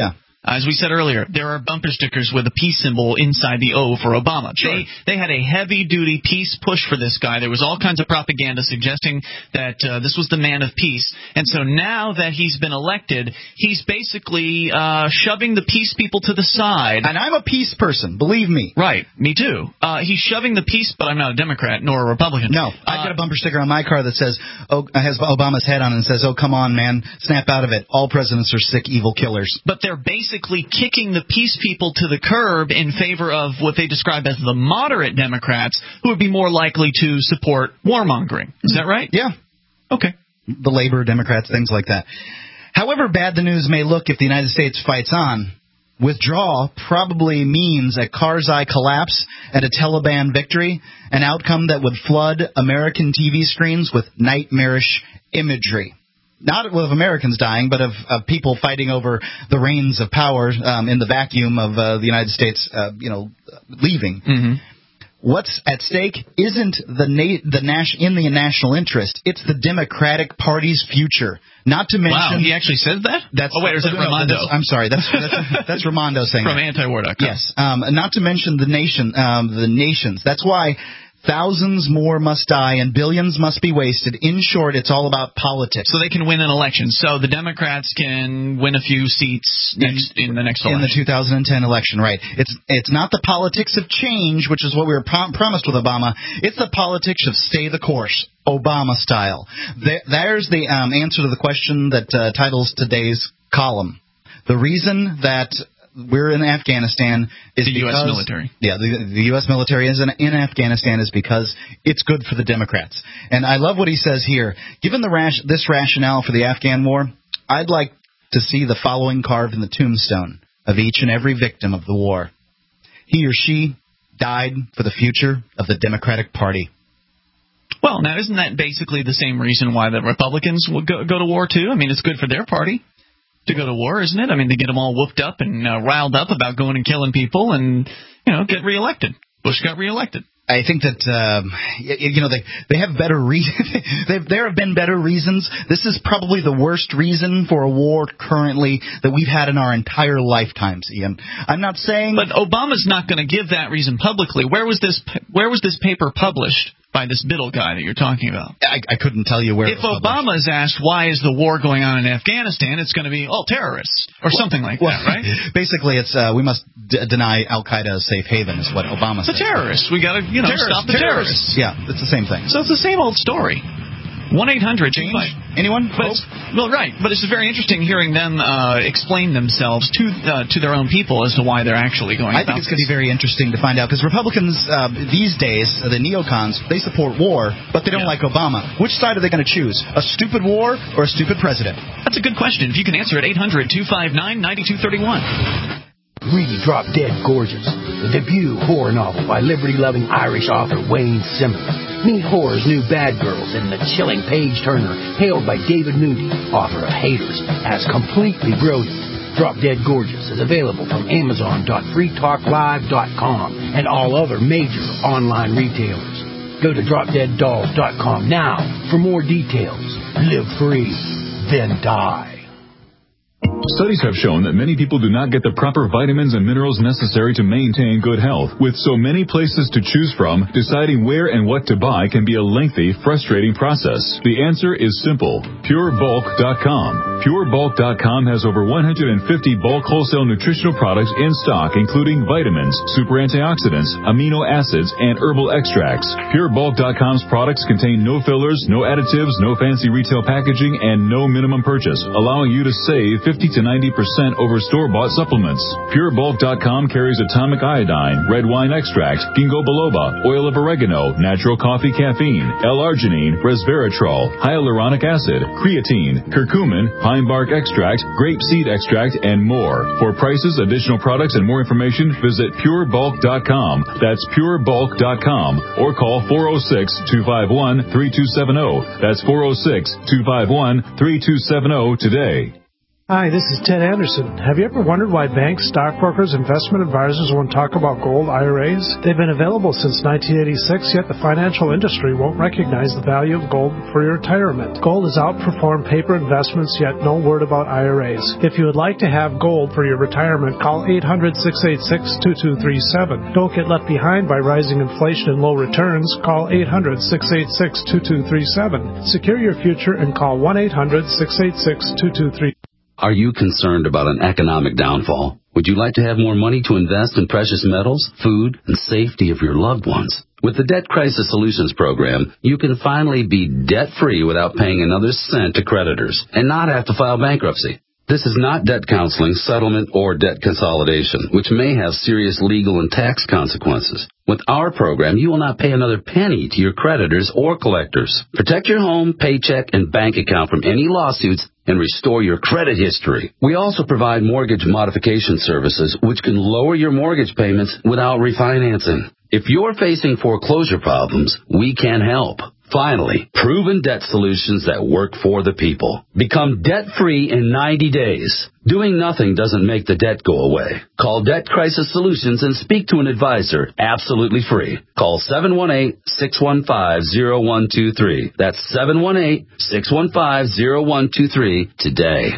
As we said earlier, there are bumper stickers with a peace symbol inside the O for Obama. Sure. They they had a heavy-duty peace push for this guy. There was all kinds of propaganda suggesting that uh, this was the man of peace. And so now that he's been elected, he's basically uh, shoving the peace people to the side. And I'm a peace person, believe me. Right, me too. Uh, he's shoving the peace, but I'm not a Democrat nor a Republican. No, I've got a bumper sticker on my car that says, oh, has Obama's head on it and says, oh, come on, man, snap out of it. All presidents are sick, evil killers. But they're basically kicking the peace people to the curb in favor of what they describe as the moderate Democrats, who would be more likely to support warmongering. Is that right? Yeah. Okay. The labor Democrats, things like that. However bad the news may look if the United States fights on, withdrawal probably means a Karzai collapse and a Taliban victory, an outcome that would flood American T V screens with nightmarish imagery. Not of Americans dying, but of, of people fighting over the reins of power um, in the vacuum of uh, the United States, uh, you know, leaving. Mm-hmm. What's at stake isn't the na- the nas- in the national interest. It's the Democratic Party's future. Not to mention... Wow, he actually said that? That's, oh, wait, is that no, Raimondo? That's, I'm sorry, that's that's, that's Raimondo saying From that. antiwar dot com. Yes, um, not to mention the nation, um, the nations. That's why thousands more must die and billions must be wasted. In short, it's all about politics. So they can win an election. So the Democrats can win a few seats next in, in the next election. In the two thousand ten election, right. It's it's not the politics of change, which is what we were prom- promised with Obama. It's the politics of stay the course, Obama style. There, there's the um, answer to the question that uh, titles today's column. The reason that we're in Afghanistan is the because, U S military. Yeah, the, the U S military is in, in Afghanistan is because it's good for the Democrats. And I love what he says here. Given the ras- this rationale for the Afghan war, I'd like to see the following carved in the tombstone of each and every victim of the war. He or she died for the future of the Democratic Party. Well, now, isn't that basically the same reason why the Republicans would go, go to war, too? I mean, it's good for their party to go to war, isn't it? I mean, they get them all whooped up and uh, riled up about going and killing people and, you know, get reelected. Bush got reelected. I think that, um, you know, they they have better reasons. There have been better reasons. This is probably the worst reason for a war currently that we've had in our entire lifetimes, Ian. I'm not saying... But Obama's not going to give that reason publicly. Where was this Where was this paper published by this Biddle guy that you're talking about? I, I couldn't tell you where. If Obama is asked why is the war going on in Afghanistan, it's going to be, oh, terrorists or something like well, that, right? Basically, it's uh, we must d- deny Al-Qaeda a safe haven is what Obama said. The terrorists. We got to, you know, terrorists, stop the terrorists. terrorists. Yeah, it's the same thing. So it's the same old story. one eight hundred Change? Anyone? But it's, well, right. But it's very interesting hearing them uh, explain themselves to uh, to their own people as to why they're actually going I think it's going to be very interesting to find out, because Republicans uh, these days, uh, the neocons, they support war, but they don't yeah. like Obama. Which side are they going to choose? A stupid war or a stupid president? That's a good question. If you can answer it, eight hundred two five nine nine two three one. Read Drop Dead Gorgeous, the debut horror novel by liberty-loving Irish author Wayne Simmons. Meet horror's new bad girls in the chilling page-turner, hailed by David Moody, author of Haters, as completely brilliant. Drop Dead Gorgeous is available from Amazon dot free talk live dot com and all other major online retailers. Go to drop dead dolls dot com now for more details. Live free, then die. Studies have shown that many people do not get the proper vitamins and minerals necessary to maintain good health. With so many places to choose from, deciding where and what to buy can be a lengthy, frustrating process. The answer is simple. pure bulk dot com. pure bulk dot com has over one hundred fifty bulk wholesale nutritional products in stock, including vitamins, super antioxidants, amino acids, and herbal extracts. pure bulk dot com's products contain no fillers, no additives, no fancy retail packaging, and no minimum purchase, allowing you to save fifty to ninety percent over store-bought supplements. pure bulk dot com carries atomic iodine, red wine extract, ginkgo biloba, oil of oregano, natural coffee caffeine, L-arginine, resveratrol, hyaluronic acid, creatine, curcumin, pine bark extract, grape seed extract, and more. For prices, additional products, and more information, visit pure bulk dot com. That's pure bulk dot com. Or call four oh six, two five one, three two seven oh. That's four oh six, two five one, three two seven oh today. Hi, this is Ted Anderson. Have you ever wondered why banks, stockbrokers, investment advisors won't talk about gold I R As? They've been available since nineteen eighty-six, yet the financial industry won't recognize the value of gold for your retirement. Gold has outperformed paper investments, yet no word about I R As. If you would like to have gold for your retirement, call eight hundred, six eight six, two two three seven. Don't get left behind by rising inflation and low returns. Call eight hundred, six eight six, two two three seven. Secure your future and call one eight hundred, six eight six, two two three seven. Are you concerned about an economic downfall? Would you like to have more money to invest in precious metals, food, and safety of your loved ones? With the Debt Crisis Solutions Program, you can finally be debt-free without paying another cent to creditors and not have to file bankruptcy. This is not debt counseling, settlement, or debt consolidation, which may have serious legal and tax consequences. With our program, you will not pay another penny to your creditors or collectors. Protect your home, paycheck, and bank account from any lawsuits and restore your credit history. We also provide mortgage modification services, which can lower your mortgage payments without refinancing. If you're facing foreclosure problems, we can help. Finally, proven debt solutions that work for the people. Become debt-free in ninety days. Doing nothing doesn't make the debt go away. Call Debt Crisis Solutions and speak to an advisor absolutely free. Call seven one eight, six one five, zero one two three. That's seven one eight, six one five, zero one two three today.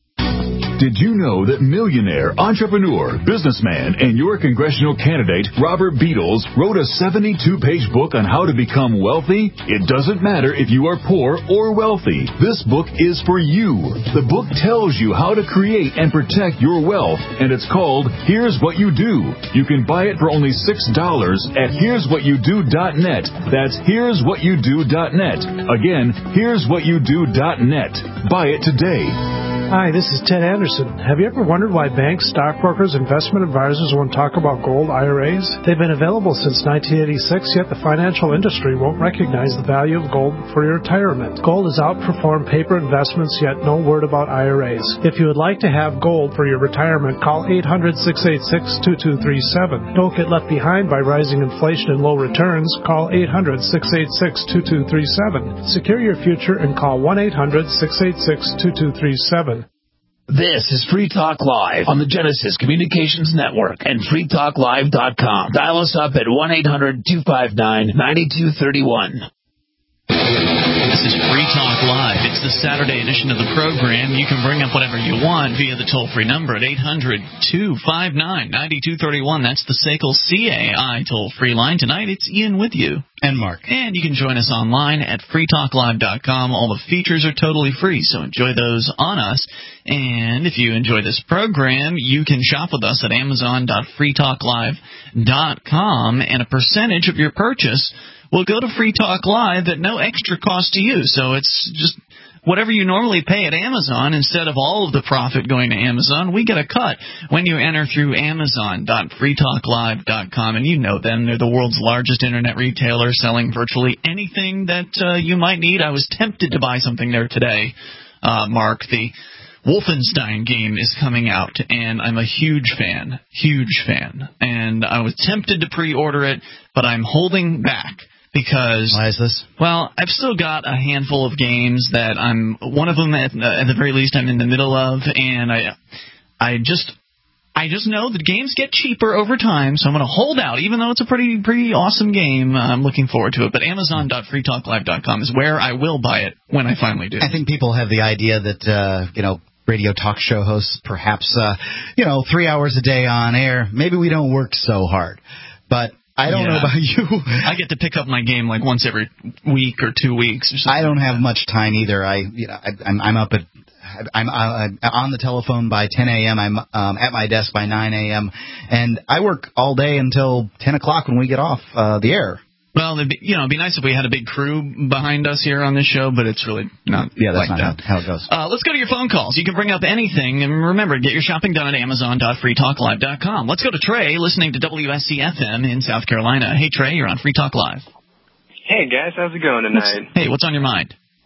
Did you know that millionaire, entrepreneur, businessman, and your congressional candidate, Robert Beadles, wrote a seventy-two page book on how to become wealthy? It doesn't matter if you are poor or wealthy. This book is for you. The book tells you how to create and protect your wealth, and it's called Here's What You Do. You can buy it for only six dollars at here's what you do dot net. That's here's what you do dot net. Again, here's what you do dot net. Buy it today. Hi, this is Ted Anderson. Have you ever wondered why banks, stockbrokers, investment advisors won't talk about gold I R As? They've been available since nineteen eighty-six, yet the financial industry won't recognize the value of gold for your retirement. Gold has outperformed paper investments, yet no word about I R As. If you would like to have gold for your retirement, call eight hundred, six eight six, two two three seven. Don't get left behind by rising inflation and low returns. Call eight hundred, six eight six, two two three seven. Secure your future and call one eight hundred, six eight six, two two three seven. This is Free Talk Live on the Genesis Communications Network and free talk live dot com. Dial us up at one eight hundred, two five nine, nine two three one. This is Free Talk Live. It's the Saturday edition of the program. You can bring up whatever you want via the toll-free number at eight hundred, two five nine, nine two three one. That's the S A C L C A I toll-free line. Tonight, it's Ian with you. And Mark. And you can join us online at free talk live dot com. All the features are totally free, so enjoy those on us. And if you enjoy this program, you can shop with us at amazon dot free talk live dot com, and a percentage of your purchase will go to Free Talk Live at no extra cost to you. So it's just whatever you normally pay at Amazon, instead of all of the profit going to Amazon, we get a cut when you enter through amazon dot free talk live dot com. And you know them. They're the world's largest internet retailer, selling virtually anything that uh, you might need. I was tempted to buy something there today, uh, Mark. The Wolfenstein game is coming out, and I'm a huge fan, huge fan. And I was tempted to pre-order it, but I'm holding back. Because, why is this? Well, I've still got a handful of games that I'm, one of them at, at the very least I'm in the middle of, and I I just I just know that games get cheaper over time, so I'm going to hold out, even though it's a pretty pretty awesome game. I'm looking forward to it. But amazon dot free talk live dot com is where I will buy it when I finally do. I think people have the idea that, uh, you know, radio talk show hosts, perhaps, uh, you know, three hours a day on air, maybe we don't work so hard. But I don't yeah. know about you. I get to pick up my game like once every week or two weeks. Or something I don't like have that. much time either. I, you know, I, I'm, I'm up at, I'm uh, on the telephone by ten a.m. I'm um, at my desk by nine a.m. and I work all day until ten o'clock when we get off uh, the air. Well, it'd be, you know, it'd be nice if we had a big crew behind us here on this show, but it's really not yeah, that's like not that. how it goes. Uh, let's go to your phone calls. You can bring up anything, and remember, get your shopping done at amazon dot free talk live dot com. Let's go to Trey, listening to W S C F M in South Carolina. Hey, Trey, you're on Free Talk Live. Hey, guys, how's it going tonight? What's, hey, what's on your mind?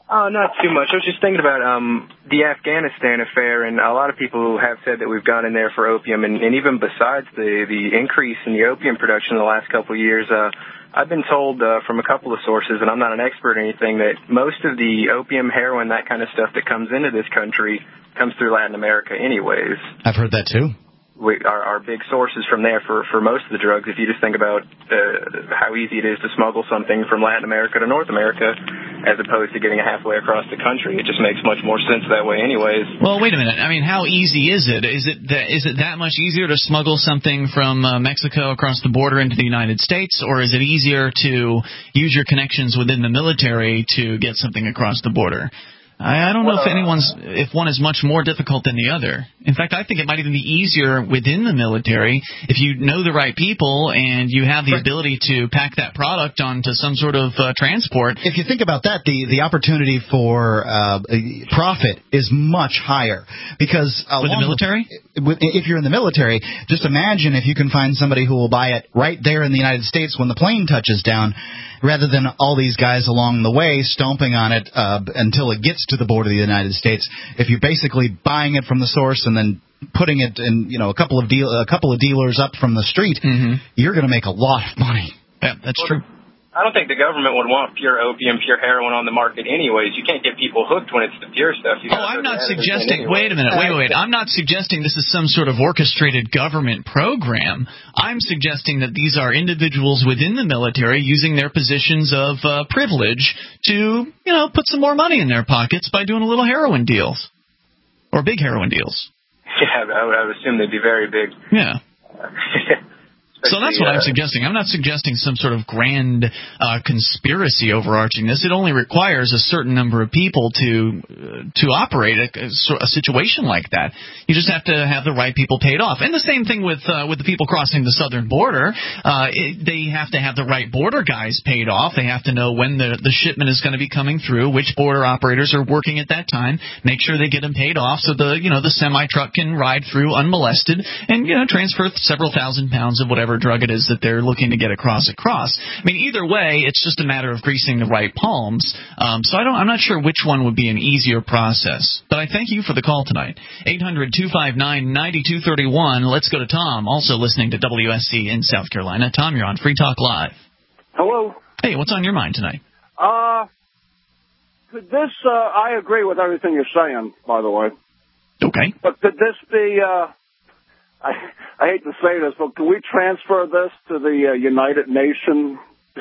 Oh, not too much. I was just thinking about um, the Afghanistan affair, and a lot of people have said that we've gone in there for opium, and, and even besides the, the increase in the opium production in the last couple of years, uh, I've been told uh, from a couple of sources, and I'm not an expert or anything, that most of the opium, heroin, that kind of stuff that comes into this country comes through Latin America anyways. I've heard that too. We, our, our big sources from there for, for most of the drugs, if you just think about uh, how easy it is to smuggle something from Latin America to North America as opposed to getting it halfway across the country, it just makes much more sense that way anyways. Well, wait a minute. I mean, how easy is it? Is it that, is it that much easier to smuggle something from uh, Mexico across the border into the United States, or is it easier to use your connections within the military to get something across the border? I don't know if anyone's, if one is much more difficult than the other. In fact, I think it might even be easier within the military if you know the right people and you have the ability to pack that product onto some sort of uh, transport. If you think about that, the, the opportunity for uh, profit is much higher because with the military. The, if you're in the military, just imagine if you can find somebody who will buy it right there in the United States when the plane touches down, rather than all these guys along the way stomping on it uh, until it gets to the border of the United States. If you're basically buying it from the source and then putting it in, you know, a couple of deal, a couple of dealers up from the street, mm-hmm. you're going to make a lot of money. Yeah, that's well, true. I don't think the government would want pure opium, pure heroin on the market anyways. You can't get people hooked when it's the pure stuff. You oh, I'm not suggesting – wait a minute, wait, wait, wait. I'm not suggesting this is some sort of orchestrated government program. I'm suggesting that these are individuals within the military using their positions of uh, privilege to, you know, put some more money in their pockets by doing a little heroin deals or big heroin deals. Yeah, I would, I would assume they'd be very big. Yeah. So that's what I'm suggesting. I'm not suggesting some sort of grand uh, conspiracy overarching this. It only requires a certain number of people to uh, to operate a, a situation like that. You just have to have the right people paid off. And the same thing with uh, with the people crossing the southern border. Uh, it, they have to have the right border guys paid off. They have to know when the, the shipment is going to be coming through, which border operators are working at that time. Make sure they get them paid off so the you know the semi truck can ride through unmolested and you know transfer several thousand pounds of whatever drug it is that they're looking to get across across. I mean, either way, it's just a matter of greasing the right palms. Um, so I don't, I'm not sure which one would be an easier process. But I thank you for the call tonight. eight hundred two five nine nine two three one. Let's go to Tom, also listening to W S C in South Carolina. Tom, you're on Free Talk Live. Hello. Hey, what's on your mind tonight? Uh, could this, uh, I agree with everything you're saying, by the way. Okay. But could this be, uh, I, I hate to say this, but can we transfer this to the uh, United Nations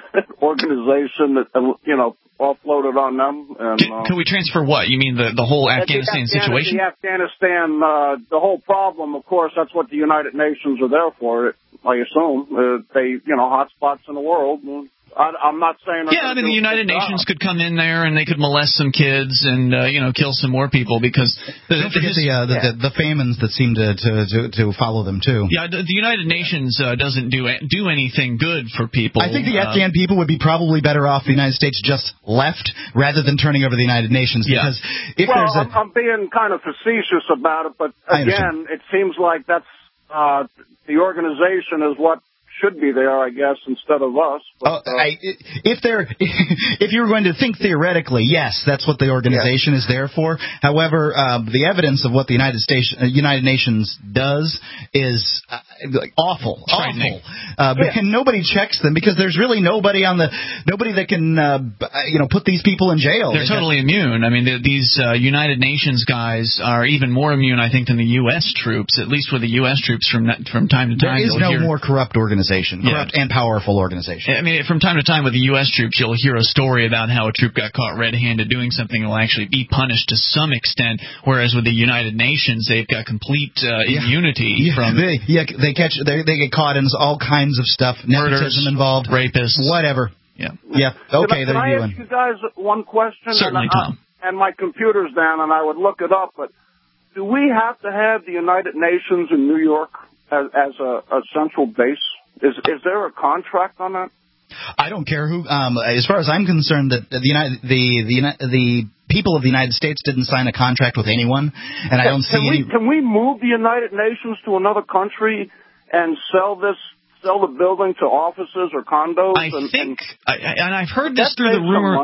organization that, uh, you know, offloaded on them? And, can, uh, can we transfer what? You mean the, the whole Afghanistan the situation? The Afghanistan, uh, the whole problem, of course, that's what the United Nations are there for, I assume. Uh, they, you know, hotspots in the world. I, I'm not saying... Yeah, I mean, the United Nations could come in there and they could molest some kids and, uh, you know, kill some more people because... The, Don't forget the, uh, the, yeah. the, the famines that seem to, to, to, to follow them, too. Yeah, the, the United Nations uh, doesn't do do anything good for people. I think the uh, Afghan people would be probably better off if the United States just left rather than turning over the United Nations. Yeah. Because if well, there's a... I'm, I'm being kind of facetious about it, but again, it seems like that's... Uh, the organization is what should be there, I guess, instead of us. But, oh, I, if they're, if you're going to think theoretically, yes, that's what the organization yeah. is there for. However, uh, the evidence of what the United States, uh, United Nations does is uh, awful, awful. Uh, yeah. And nobody checks them because there's really nobody on the nobody that can, uh, you know, put these people in jail. They're totally immune. I mean, these uh, United Nations guys are even more immune, I think, than the U S troops. At least with the U S troops, from from time to time, there is no hear, more corrupt organization. Corrupt yeah. and powerful organization. I mean, from time to time with the U S troops, you'll hear a story about how a troop got caught red-handed doing something and will actually be punished to some extent, whereas with the United Nations, they've got complete uh, yeah. immunity yeah. from... They, yeah, they catch, they, they get caught in all kinds of stuff, murders, nepotism involved, rapists, whatever. Yeah. Yeah. Okay, can I, there can I ask you guys one question? Certainly, and, Tom. I, and my computer's down, and I would look it up, but do we have to have the United Nations in New York as, as a, a central base? Is is there a contract on that? I don't care who. Um, as far as I'm concerned, that the United the the the people of the United States didn't sign a contract with anyone, and I don't can see we, any. Can we move the United Nations to another country and sell this? Sell the building to offices or condos? I and, think, and, I, and I've heard this through the rumor.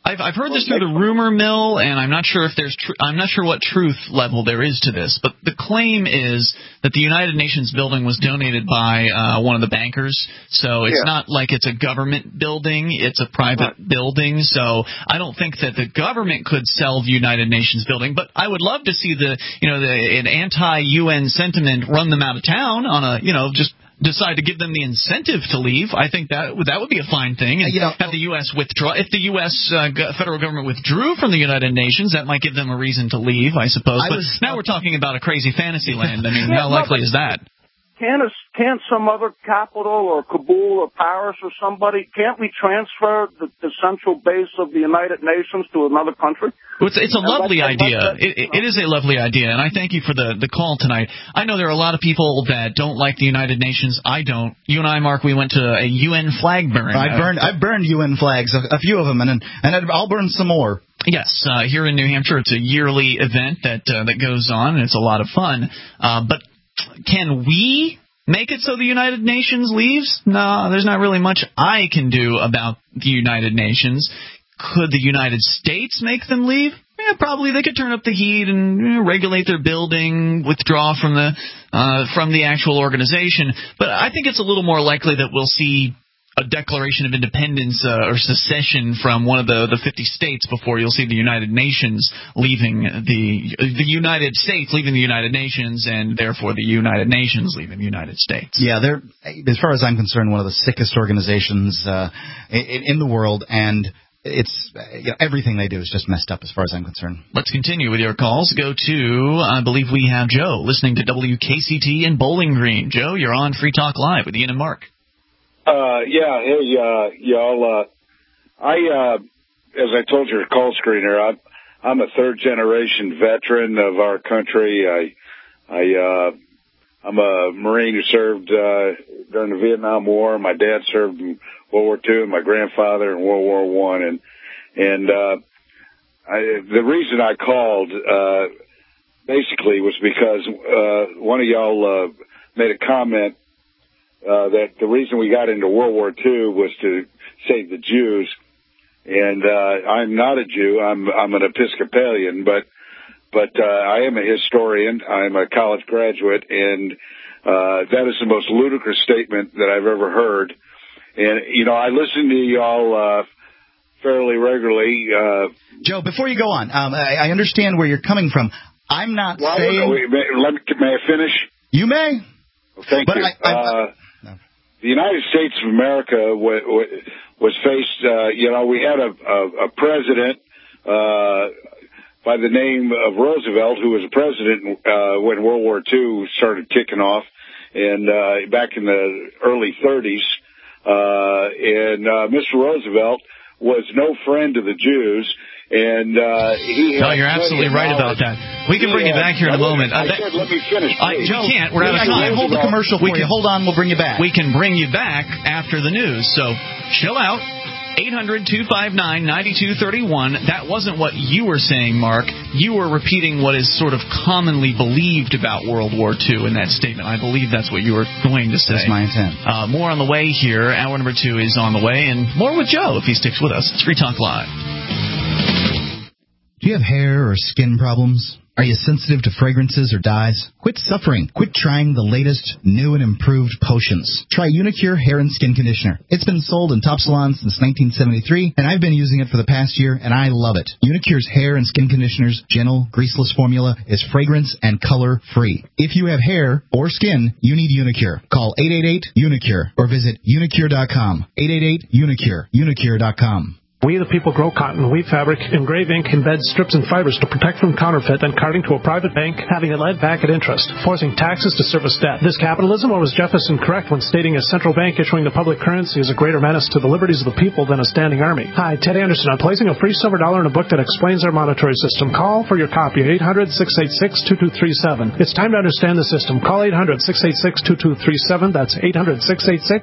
I've I've heard this through the rumor mill, and I'm not sure if there's tr- I'm not sure what truth level there is to this. But the claim is that the United Nations building was donated by uh, one of the bankers, so it's Yeah. not like it's a government building; it's a private right. building. So I don't think that the government could sell the United Nations building. But I would love to see the you know the, an anti-U N sentiment run them out of town on a you know just. decide to give them the incentive to leave. I think that that would be a fine thing. And you know, have the U S withdraw. If the U S uh, federal government withdrew from the United Nations, that might give them a reason to leave, I suppose. I but was, now we're talking about a crazy fantasy land. I mean, how likely is that? Can't, a, can't some other capital or Kabul or Paris or somebody, can't we transfer the, the central base of the United Nations to another country? It's, it's a lovely idea. It, it is a lovely idea, and I thank you for the, the call tonight. I know there are a lot of people that don't like the United Nations. I don't. You and I, Mark, we went to a U N flag burn. I burned I burned U N flags, a, a few of them, and and I'll burn some more. Yes, uh, here in New Hampshire, it's a yearly event that uh, that goes on, and it's a lot of fun. Uh, but can we make it so the United Nations leaves? No, there's not really much I can do about the United Nations. Could the United States make them leave? Yeah, probably. They could turn up the heat and you know, regulate their building, withdraw from the uh, from the actual organization. But I think it's a little more likely that we'll see a declaration of independence uh, or secession from one of the, the fifty states before you'll see the United Nations leaving the the United States leaving the United Nations, and therefore the United Nations leaving the United States. Yeah, they're, as far as I'm concerned, one of the sickest organizations uh, in, in the world, and it's you know, everything they do is just messed up as far as I'm concerned. Let's continue with your calls. Go to, I believe we have Joe listening to W K C T in Bowling Green. Joe, you're on Free Talk Live with Ian and Mark. Uh, yeah, hey, uh, y'all, uh, I, uh, as I told your call screener, I'm, I'm a third generation veteran of our country. I, I, uh, I'm a Marine who served, uh, during the Vietnam War. My dad served in World War Two and my grandfather in World War One. And, and, uh, I, the reason I called, uh, basically was because, uh, one of y'all, uh, made a comment Uh, that the reason we got into World War Two was to save the Jews, and uh, I'm not a Jew. I'm I'm an Episcopalian, but but uh, I am a historian. I'm a college graduate, and uh, that is the most ludicrous statement that I've ever heard. And you know, I listen to y'all uh, fairly regularly. Uh, Joe, before you go on, um, I, I understand where you're coming from. I'm not well, saying. Wait, may, let me, may I finish? You may. Well, thank but you. I, I, uh, The United States of America w- w- was faced, uh, you know, we had a, a, a president uh, by the name of Roosevelt, who was a president uh, when World War Two started kicking off, and uh, back in the early thirties. Uh, and uh, Mister Roosevelt was no friend to the Jews. And uh, he no, you're absolutely right about that. We can bring you back here in a moment. I Uh, that, said, let me finish. I, please. we can't. We're out of I time. can't hold the commercial for we you. Can, hold on. We'll bring you back. We can bring you back after the news. So chill out. eight hundred, two five nine, nine two three one. That wasn't what you were saying, Mark. You were repeating what is sort of commonly believed about World War Two in that statement. I believe that's what you were going to say. That's my intent. Uh, more on the way here. Hour number two is on the way, and more with Joe if he sticks with us. It's Free Talk Live. Do you have hair or skin problems? Are you sensitive to fragrances or dyes? Quit suffering. Quit trying the latest, new and improved potions. Try Unicure Hair and Skin Conditioner. It's been sold in top salons since nineteen seventy-three, and I've been using it for the past year, and I love it. Unicure's hair and skin conditioner's gentle, greaseless formula is fragrance and color free. If you have hair or skin, you need Unicure. Call eight eight eight, UNICURE or visit unicure dot com. eight eight eight, UNICURE. unicure dot com. We the people grow cotton, weave fabric, engrave ink, embed strips and fibers to protect from counterfeit, then carting to a private bank, having it led back at interest, forcing taxes to service debt. This capitalism, or was Jefferson correct when stating a central bank issuing the public currency is a greater menace to the liberties of the people than a standing army? Hi, Ted Anderson. I'm placing a free silver dollar in a book that explains our monetary system. Call for your copy at eight hundred, six eight six, two two three seven. It's time to understand the system. Call eight hundred, six eight six, two two three seven. That's eight hundred, six eight six,